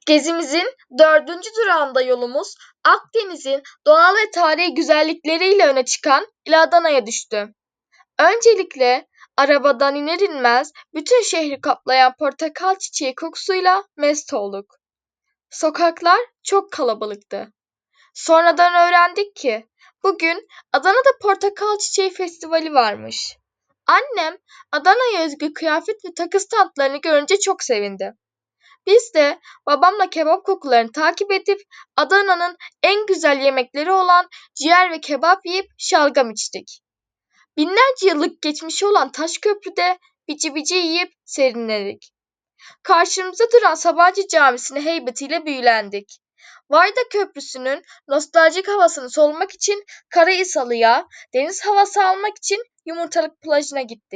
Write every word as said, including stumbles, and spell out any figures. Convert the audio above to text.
Gezimizin dördüncü durağında yolumuz Akdeniz'in doğal ve tarihi güzellikleriyle öne çıkan İl Adana'ya düştü. Öncelikle arabadan iner inmez bütün şehri kaplayan portakal çiçeği kokusuyla mest olduk. Sokaklar çok kalabalıktı. Sonradan öğrendik ki bugün Adana'da Portakal Çiçeği Festivali varmış. Annem Adana'ya özgü kıyafet ve takı standlarını görünce çok sevindi. Biz de babamla kebap kokularını takip edip Adana'nın en güzel yemekleri olan ciğer ve kebap yiyip şalgam içtik. Binlerce yıllık geçmişi olan Taşköprü'de bici bici yiyip serinledik. Karşımızda duran Sabancı Camisi'nin heybetiyle büyülendik. Vayda Köprüsü'nün nostaljik havasını solumak için Karahisarlı'ya, deniz havası almak için Yumurtalık plajına gittik.